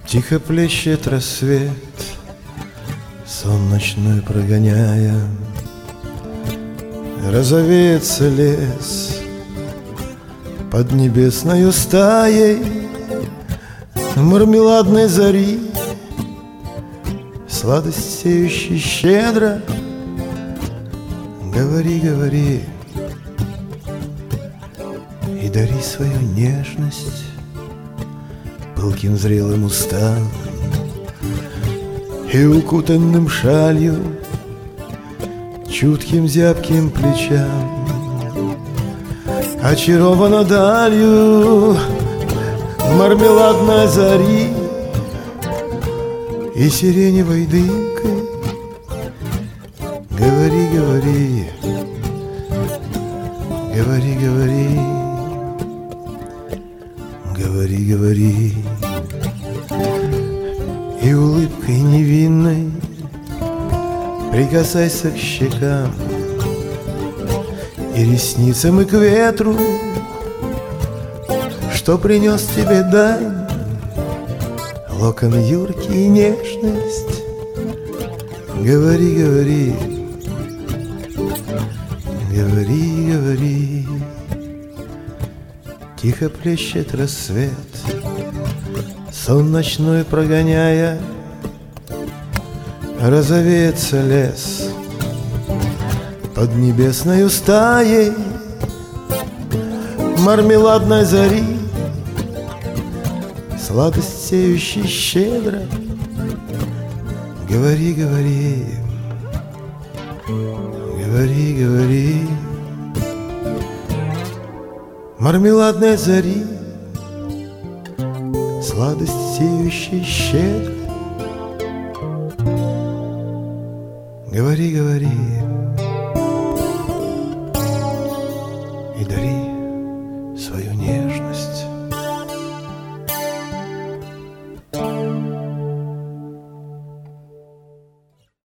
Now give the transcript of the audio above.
Тихо плещет рассвет, сон ночной прогоняя. Розовеется лес под небесною стаей мармеладной зари, сладость сеющей щедро. Говори, говори и дари свою нежность пылким зрелым устам и укутанным шалью чутким зябким плечам. Очарована далью мармеладной зари и сиреневой дымкой. Говори, говори, говори, говори, говори, говори. И улыбкой невинной прикасайся к щекам и ресницам, и к ветру, что принес тебе дань, локон юркий и нежность. Говори, говори, говори, говори. Тихо плещет рассвет, сон ночной прогоняя. Розовеется лес под небесною стаей мармеладной зари, сладость сеющей щедро. Говори, говори, говори, говори. Мармеладной зари, сладость сеющей щедро. Говори, говори.